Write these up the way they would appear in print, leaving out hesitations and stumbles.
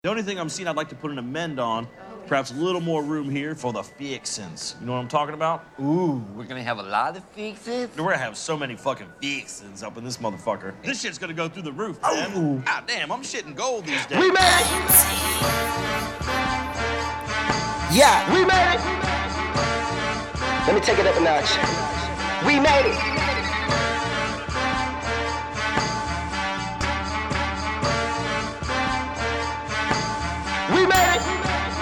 The only thing I'm seeing I'd like to put an amend on, perhaps a little more room here for the fixins. You know what I'm talking about? Ooh, we're gonna have a lot of fixins? We're gonna have so many fucking fixins up in this motherfucker. This shit's gonna go through the roof, man. God damn, I'm shitting gold these days. We made it! Yeah, we made it! Let me take it up a notch. We made it! We made it!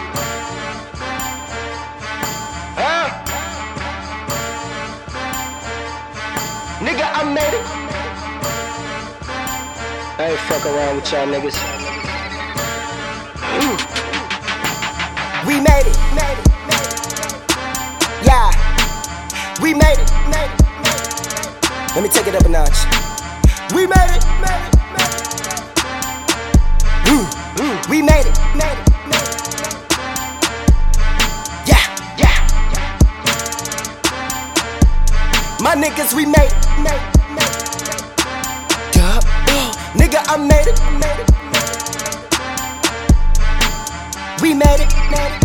Huh? Nigga, I made it! I ain't fuck around with y'all niggas. We made it! Yeah! We made it! Let me take it up a notch. We made it! We made it! Yeah! My niggas, we made it! Nigga, I made it! We made it!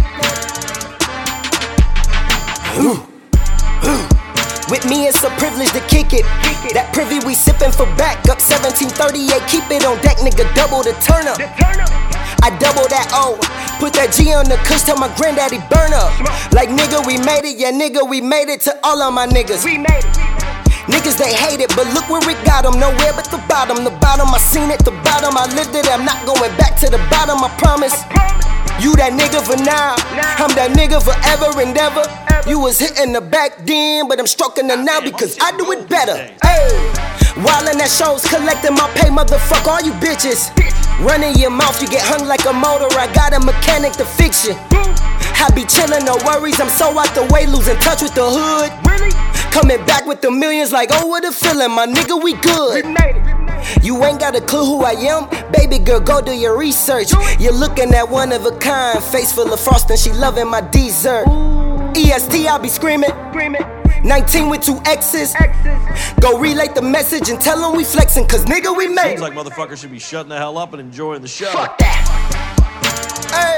With me, it's a privilege to kick it. That privy we sippin' for back up 1738. Keep it on deck, nigga, double the turn up. I double that O. Put that G on the kush, tell my granddaddy burn up. Like nigga, we made it, yeah nigga, we made it to all of my niggas. We made it. Niggas, they hate it, but look where it got them. Nowhere but the bottom, I seen it, the bottom, I lived it. I'm not going back to the bottom, I promise. You that nigga for now, I'm that nigga forever and ever. You was hitting the back then, but I'm stroking the now because I do it better. Hey, wildin' at shows, collecting my pay, motherfuck all you bitches. Running your mouth, you get hung like a motor. I got a mechanic to fix you. I be chillin', no worries, I'm so out the way, losing touch with the hood. Coming back with the millions like, oh, what a feeling, my nigga, we good. You ain't got a clue who I am? Baby girl, go do your research. You're looking at one of a kind, face full of frosting, she loving my dessert. EST, I be screaming. 19 with 2 X's. Go relate the message and tell them we flexing, cause nigga, we made it. Seems like motherfuckers should be shutting the hell up and enjoying the show. Fuck that. Hey.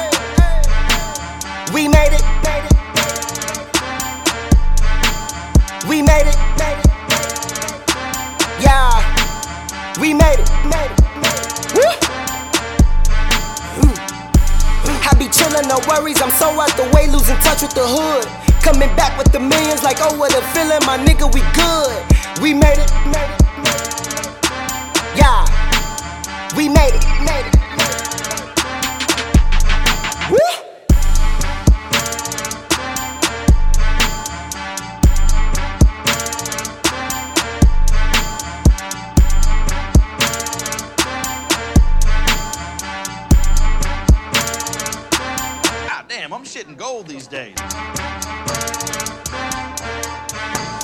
We made it. We made it. Yeah. We made it. Woo. I be chillin', no worries, I'm so out the way, losing touch with the hood. Coming back with the millions like, oh, what a feeling, my nigga, we good. We made it. Yeah. We made it. Woo. God damn, I'm shitting gold these days.